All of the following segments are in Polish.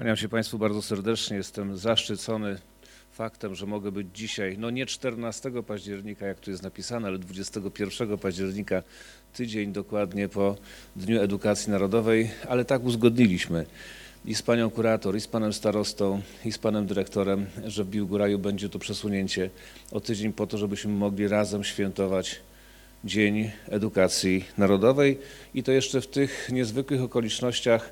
Kłaniam się Państwu bardzo serdecznie. Jestem zaszczycony faktem, że mogę być dzisiaj, no nie 14 października, jak tu jest napisane, ale 21 października, tydzień dokładnie po Dniu Edukacji Narodowej, ale tak uzgodniliśmy i z panią kurator, i z panem starostą, i z panem dyrektorem, że w Biłgoraju będzie to przesunięcie o tydzień po to, żebyśmy mogli razem świętować Dzień Edukacji Narodowej i to jeszcze w tych niezwykłych okolicznościach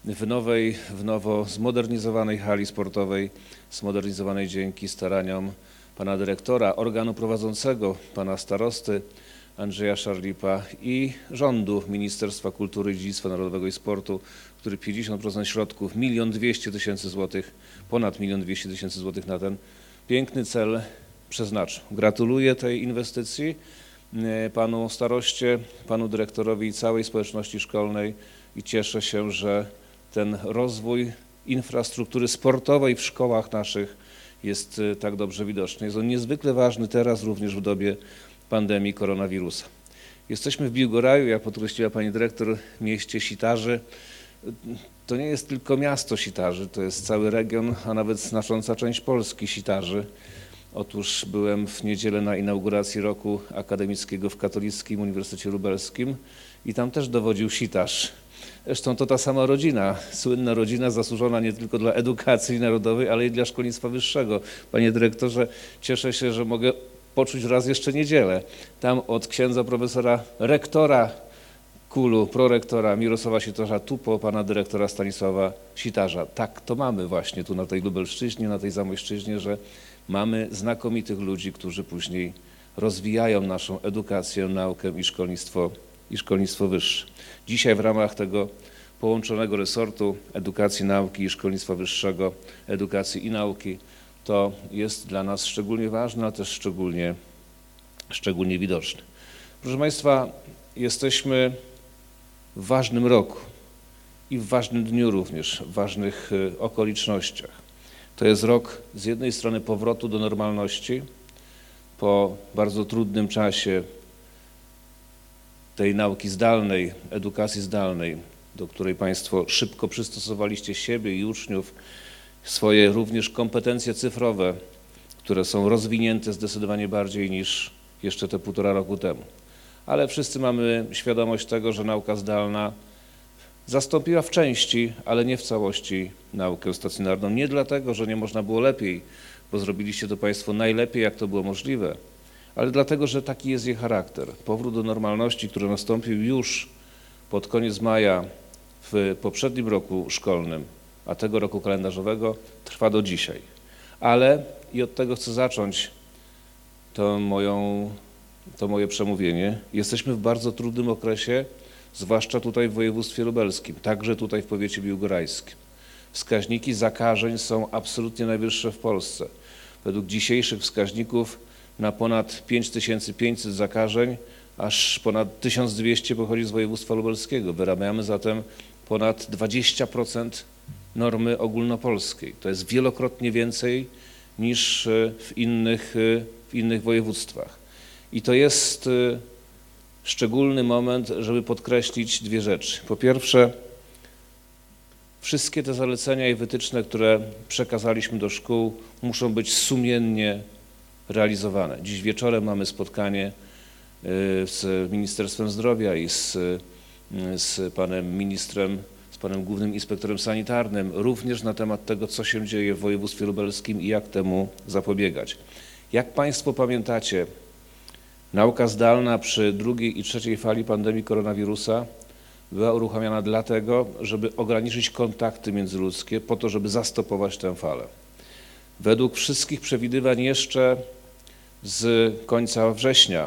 w nowo zmodernizowanej hali sportowej, zmodernizowanej dzięki staraniom pana dyrektora, organu prowadzącego, pana starosty Andrzeja Szarlipa i rządu Ministerstwa Kultury i Dziedzictwa Narodowego i Sportu, który 50% środków, 1 200 000 złotych, ponad 1 200 000 złotych na ten piękny cel przeznaczył. Gratuluję tej inwestycji panu staroście, panu dyrektorowi i całej społeczności szkolnej i cieszę się, że ten rozwój infrastruktury sportowej w szkołach naszych jest tak dobrze widoczny. Jest on niezwykle ważny teraz również w dobie pandemii koronawirusa. Jesteśmy w Biłgoraju, jak podkreśliła pani dyrektor, mieście sitarzy. To nie jest tylko miasto sitarzy, to jest cały region, a nawet znacząca część Polski sitarzy. Otóż byłem w niedzielę na inauguracji roku akademickiego w Katolickim Uniwersytecie Lubelskim i tam też dowodził sitarz. Zresztą to ta sama rodzina, słynna rodzina zasłużona nie tylko dla edukacji narodowej, ale i dla szkolnictwa wyższego. Panie dyrektorze, cieszę się, że mogę poczuć raz jeszcze niedzielę. Tam od księdza profesora rektora KUL-u, prorektora Mirosława Sitarza, tu po pana dyrektora Stanisława Sitarza. Tak to mamy właśnie tu na tej Lubelszczyźnie, na tej Zamojszczyźnie, że mamy znakomitych ludzi, którzy później rozwijają naszą edukację, naukę i szkolnictwo wyższe. Dzisiaj w ramach tego połączonego resortu edukacji, nauki i szkolnictwa wyższego, edukacji i nauki, to jest dla nas szczególnie ważne, ale też szczególnie widoczne. Proszę Państwa, jesteśmy w ważnym roku i w ważnym dniu również, w ważnych okolicznościach. To jest rok z jednej strony powrotu do normalności po bardzo trudnym czasie tej nauki zdalnej, edukacji zdalnej, do której Państwo szybko przystosowaliście siebie i uczniów, swoje również kompetencje cyfrowe, które są rozwinięte zdecydowanie bardziej niż jeszcze te 1,5 roku temu. Ale wszyscy mamy świadomość tego, że nauka zdalna zastąpiła w części, ale nie w całości naukę stacjonarną. Nie dlatego, że nie można było lepiej, bo zrobiliście to Państwo najlepiej, jak to było możliwe, ale dlatego, że taki jest jej charakter. Powrót do normalności, który nastąpił już pod koniec maja w poprzednim roku szkolnym, a tego roku kalendarzowego, trwa do dzisiaj. Ale, i od tego chcę zacząć to moje przemówienie, jesteśmy w bardzo trudnym okresie, zwłaszcza tutaj w województwie lubelskim, także tutaj w powiecie biłgorajskim. Wskaźniki zakażeń są absolutnie najwyższe w Polsce. Według dzisiejszych wskaźników na ponad 5500 zakażeń, aż ponad 1200 pochodzi z województwa lubelskiego. Wyrabiamy zatem ponad 20% normy ogólnopolskiej. To jest wielokrotnie więcej niż w innych województwach. I to jest szczególny moment, żeby podkreślić dwie rzeczy. Po pierwsze, wszystkie te zalecenia i wytyczne, które przekazaliśmy do szkół, muszą być sumiennie realizowane. Dziś wieczorem mamy spotkanie z Ministerstwem Zdrowia i z panem ministrem, z panem głównym inspektorem sanitarnym, również na temat tego, co się dzieje w województwie lubelskim i jak temu zapobiegać. Jak Państwo pamiętacie, nauka zdalna przy drugiej i trzeciej fali pandemii koronawirusa była uruchamiana dlatego, żeby ograniczyć kontakty międzyludzkie, po to, żeby zastopować tę falę. Według wszystkich przewidywań jeszcze z końca września,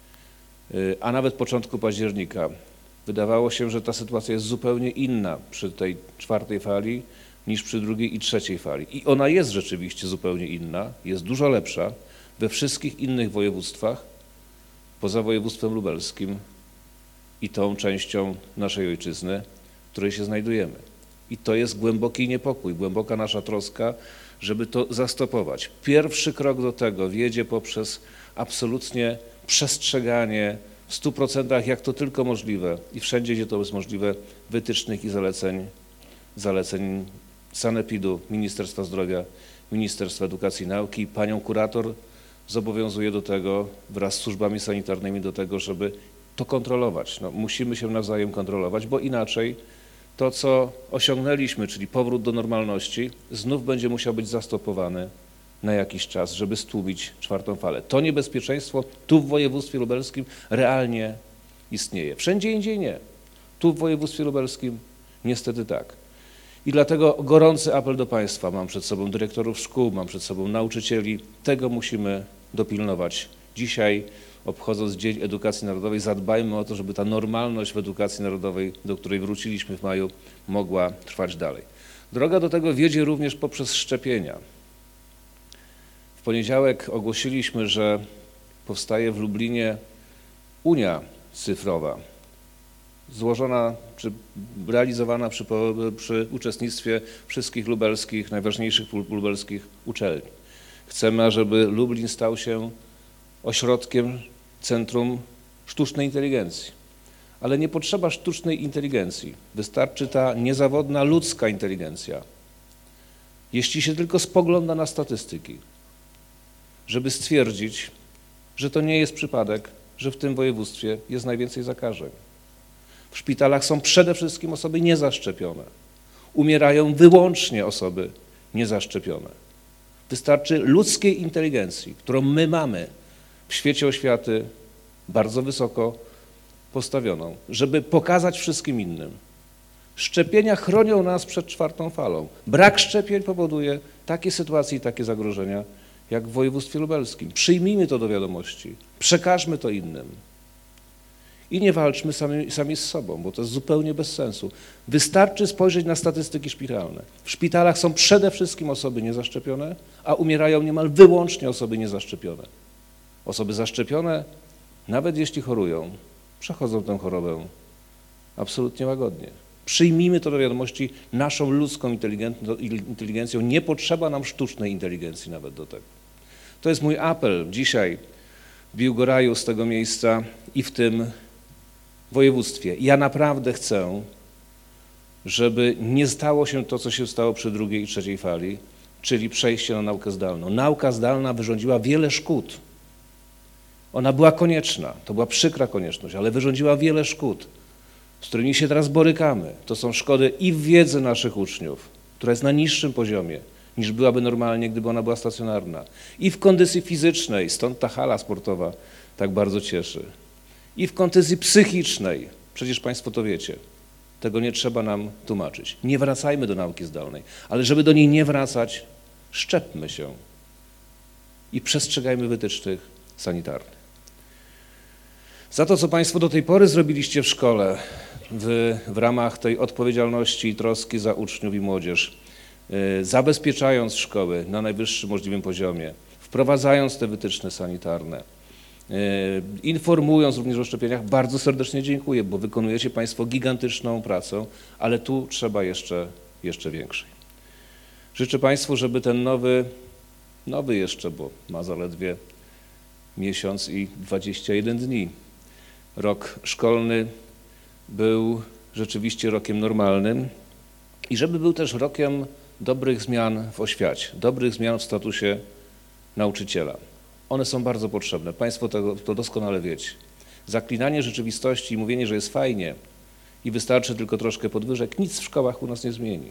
a nawet początku października, wydawało się, że ta sytuacja jest zupełnie inna przy tej 4. fali niż przy drugiej i trzeciej fali. I ona jest rzeczywiście zupełnie inna, jest dużo lepsza we wszystkich innych województwach, poza województwem lubelskim i tą częścią naszej ojczyzny, w której się znajdujemy. I to jest głęboki niepokój, głęboka nasza troska, żeby to zastopować. Pierwszy krok do tego wiedzie poprzez absolutnie przestrzeganie w 100%, jak to tylko możliwe i wszędzie, gdzie to jest możliwe, wytycznych i zaleceń Sanepidu, Ministerstwa Zdrowia, Ministerstwa Edukacji i Nauki, panią kurator zobowiązuję do tego, wraz z służbami sanitarnymi do tego, żeby to kontrolować. No, musimy się nawzajem kontrolować, bo inaczej to, co osiągnęliśmy, czyli powrót do normalności, znów będzie musiał być zastopowany na jakiś czas, żeby stłumić czwartą falę. To niebezpieczeństwo tu w województwie lubelskim realnie istnieje. Wszędzie indziej nie. Tu w województwie lubelskim niestety tak. I dlatego gorący apel do państwa. Mam przed sobą dyrektorów szkół, mam przed sobą nauczycieli. Tego musimy dopilnować. Dzisiaj, obchodząc Dzień Edukacji Narodowej, zadbajmy o to, żeby ta normalność w edukacji narodowej, do której wróciliśmy w maju, mogła trwać dalej. Droga do tego wiedzie również poprzez szczepienia. W poniedziałek ogłosiliśmy, że powstaje w Lublinie Unia Cyfrowa, złożona czy realizowana przy uczestnictwie wszystkich lubelskich, najważniejszych lubelskich uczelni. Chcemy, ażeby Lublin stał się ośrodkiem, centrum sztucznej inteligencji. Ale nie potrzeba sztucznej inteligencji. Wystarczy ta niezawodna ludzka inteligencja. Jeśli się tylko spogląda na statystyki, żeby stwierdzić, że to nie jest przypadek, że w tym województwie jest najwięcej zakażeń. W szpitalach są przede wszystkim osoby niezaszczepione. Umierają wyłącznie osoby niezaszczepione. Wystarczy ludzkiej inteligencji, którą my mamy w świecie oświaty bardzo wysoko postawioną, żeby pokazać wszystkim innym. Szczepienia chronią nas przed czwartą falą. Brak szczepień powoduje takie sytuacje i takie zagrożenia, jak w województwie lubelskim. Przyjmijmy to do wiadomości, przekażmy to innym. I nie walczmy sami z sobą, bo to jest zupełnie bez sensu. Wystarczy spojrzeć na statystyki szpitalne. W szpitalach są przede wszystkim osoby niezaszczepione, a umierają niemal wyłącznie osoby niezaszczepione. Osoby zaszczepione, nawet jeśli chorują, przechodzą tę chorobę absolutnie łagodnie. Przyjmijmy to do wiadomości naszą ludzką inteligencją. Nie potrzeba nam sztucznej inteligencji nawet do tego. To jest mój apel dzisiaj w Biłgoraju z tego miejsca i w tym województwie. Ja naprawdę chcę, żeby nie stało się to, co się stało przy drugiej i trzeciej fali, czyli przejście na naukę zdalną. Nauka zdalna wyrządziła wiele szkód. Ona była konieczna, to była przykra konieczność, ale wyrządziła wiele szkód, z którymi się teraz borykamy. To są szkody i w wiedzy naszych uczniów, która jest na niższym poziomie, niż byłaby normalnie, gdyby ona była stacjonarna. I w kondycji fizycznej, stąd ta hala sportowa tak bardzo cieszy. I w kondycji psychicznej, przecież państwo to wiecie, tego nie trzeba nam tłumaczyć. Nie wracajmy do nauki zdalnej, ale żeby do niej nie wracać, szczepmy się i przestrzegajmy wytycznych sanitarnych. Za to, co państwo do tej pory zrobiliście w szkole, w ramach tej odpowiedzialności i troski za uczniów i młodzież, zabezpieczając szkoły na najwyższym możliwym poziomie, wprowadzając te wytyczne sanitarne, informując również o szczepieniach, bardzo serdecznie dziękuję, bo wykonujecie państwo gigantyczną pracę, ale tu trzeba jeszcze większej. Życzę państwu, żeby ten nowy jeszcze, bo ma zaledwie miesiąc i 21 dni, rok szkolny był rzeczywiście rokiem normalnym i żeby był też rokiem dobrych zmian w oświacie, dobrych zmian w statusie nauczyciela. One są bardzo potrzebne. Państwo to doskonale wiecie. Zaklinanie rzeczywistości i mówienie, że jest fajnie i wystarczy tylko troszkę podwyżek, nic w szkołach u nas nie zmieni.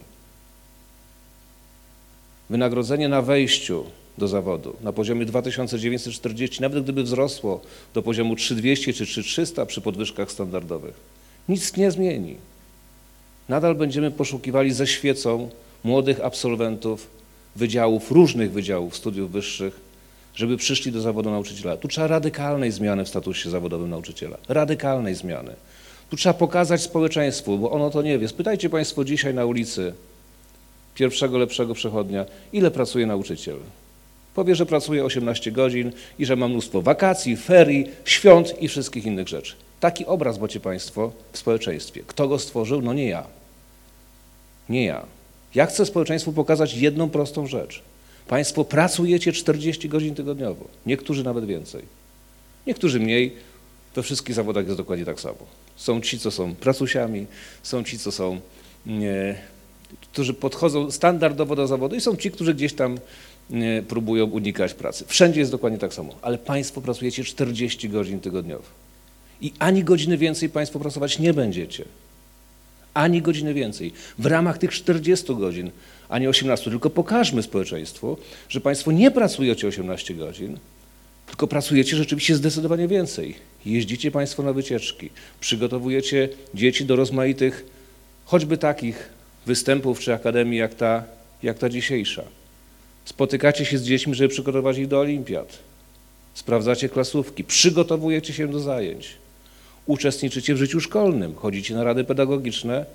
Wynagrodzenie na wejściu do zawodu na poziomie 2940, nawet gdyby wzrosło do poziomu 3200 czy 3300 przy podwyżkach standardowych, nic nie zmieni. Nadal będziemy poszukiwali ze świecą młodych absolwentów różnych wydziałów studiów wyższych, żeby przyszli do zawodu nauczyciela. Tu trzeba radykalnej zmiany w statusie zawodowym nauczyciela. Radykalnej zmiany. Tu trzeba pokazać społeczeństwu, bo ono to nie wie. Spytajcie państwo dzisiaj na ulicy pierwszego lepszego przechodnia, ile pracuje nauczyciel. Powie, że pracuje 18 godzin i że ma mnóstwo wakacji, ferii, świąt i wszystkich innych rzeczy. Taki obraz macie państwo w społeczeństwie. Kto go stworzył? No nie ja. Nie ja. Ja chcę społeczeństwu pokazać jedną prostą rzecz. Państwo pracujecie 40 godzin tygodniowo, niektórzy nawet więcej, niektórzy mniej, we wszystkich zawodach jest dokładnie tak samo. Są ci, co są pracusiami, są ci, co są którzy podchodzą standardowo do zawodu i są ci, którzy gdzieś tam próbują unikać pracy. Wszędzie jest dokładnie tak samo, ale państwo pracujecie 40 godzin tygodniowo i ani godziny więcej państwo pracować nie będziecie. Ani godziny więcej. W ramach tych 40 godzin, a nie 18, tylko pokażmy społeczeństwu, że państwo nie pracujecie 18 godzin, tylko pracujecie rzeczywiście zdecydowanie więcej. Jeździcie państwo na wycieczki, przygotowujecie dzieci do rozmaitych, choćby takich występów czy akademii jak ta dzisiejsza. Spotykacie się z dziećmi, żeby przygotować ich do olimpiad. Sprawdzacie klasówki, przygotowujecie się do zajęć. Uczestniczycie w życiu szkolnym, chodzicie na rady pedagogiczne,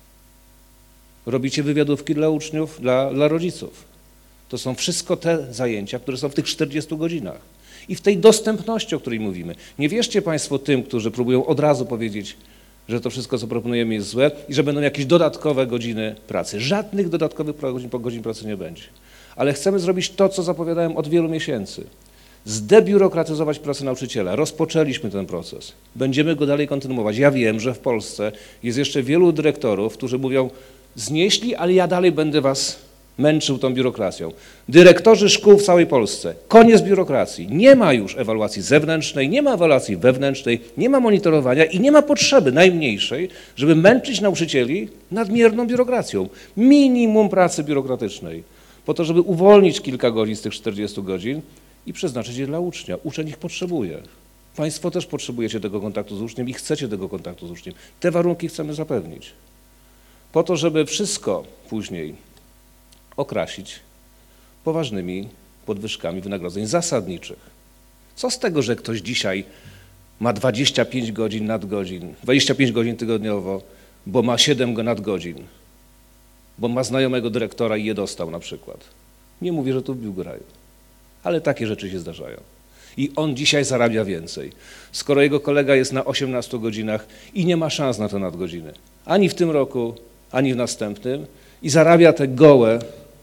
robicie wywiadówki dla uczniów, dla rodziców. To są wszystko te zajęcia, które są w tych 40 godzinach. I w tej dostępności, o której mówimy. Nie wierzcie państwo tym, którzy próbują od razu powiedzieć, że to wszystko, co proponujemy, jest złe i że będą jakieś dodatkowe godziny pracy. Żadnych dodatkowych godzin pracy nie będzie. Ale chcemy zrobić to, co zapowiadałem od wielu miesięcy. Zdebiurokratyzować pracę nauczyciela. Rozpoczęliśmy ten proces. Będziemy go dalej kontynuować. Ja wiem, że w Polsce jest jeszcze wielu dyrektorów, którzy mówią, znieśli, ale ja dalej będę was męczył tą biurokracją. Dyrektorzy szkół w całej Polsce. Koniec biurokracji. Nie ma już ewaluacji zewnętrznej, nie ma ewaluacji wewnętrznej, nie ma monitorowania i nie ma potrzeby najmniejszej, żeby męczyć nauczycieli nadmierną biurokracją. Minimum pracy biurokratycznej. Po to, żeby uwolnić kilka godzin z tych 40 godzin i przeznaczyć je dla ucznia. Uczeń ich potrzebuje. Państwo też potrzebujecie tego kontaktu z uczniem i chcecie tego kontaktu z uczniem. Te warunki chcemy zapewnić. Po to, żeby wszystko później okrasić poważnymi podwyżkami wynagrodzeń zasadniczych. Co z tego, że ktoś dzisiaj ma 25 godzin nadgodzin, 25 godzin tygodniowo, bo ma 7 nadgodzin, bo ma znajomego dyrektora i je dostał na przykład. Nie mówię, że to w Biłgoraju, ale takie rzeczy się zdarzają. I on dzisiaj zarabia więcej, skoro jego kolega jest na 18 godzinach i nie ma szans na te nadgodziny. Ani w tym roku, ani w następnym i zarabia te gołe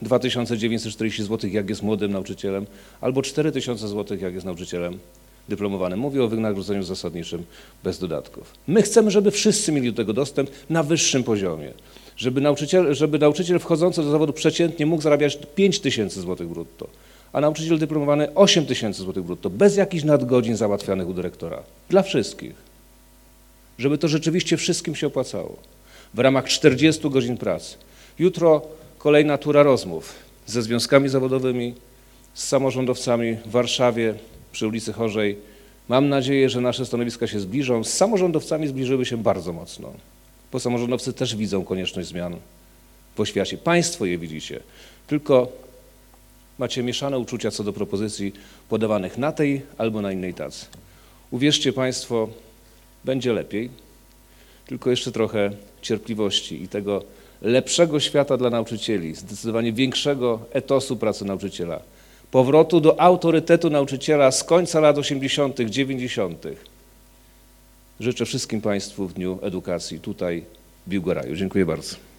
2940 zł, jak jest młodym nauczycielem, albo 4000 zł, jak jest nauczycielem dyplomowanym. Mówię o wynagrodzeniu zasadniczym bez dodatków. My chcemy, żeby wszyscy mieli do tego dostęp na wyższym poziomie. Żeby nauczyciel wchodzący do zawodu przeciętnie mógł zarabiać 5000 zł brutto, a nauczyciel dyplomowany 8000 zł brutto, bez jakichś nadgodzin załatwianych u dyrektora. Dla wszystkich. Żeby to rzeczywiście wszystkim się opłacało. W ramach 40 godzin pracy. Jutro kolejna tura rozmów ze związkami zawodowymi, z samorządowcami w Warszawie przy ulicy Chorzej. Mam nadzieję, że nasze stanowiska się zbliżą. Z samorządowcami zbliżyły się bardzo mocno, bo samorządowcy też widzą konieczność zmian w oświacie. Państwo je widzicie, tylko macie mieszane uczucia co do propozycji podawanych na tej albo na innej tacy. Uwierzcie państwo, będzie lepiej, tylko jeszcze trochę cierpliwości i tego lepszego świata dla nauczycieli, zdecydowanie większego etosu pracy nauczyciela, powrotu do autorytetu nauczyciela z końca lat 80., 90. Życzę wszystkim państwu w Dniu Edukacji tutaj w Biłgoraju. Dziękuję bardzo.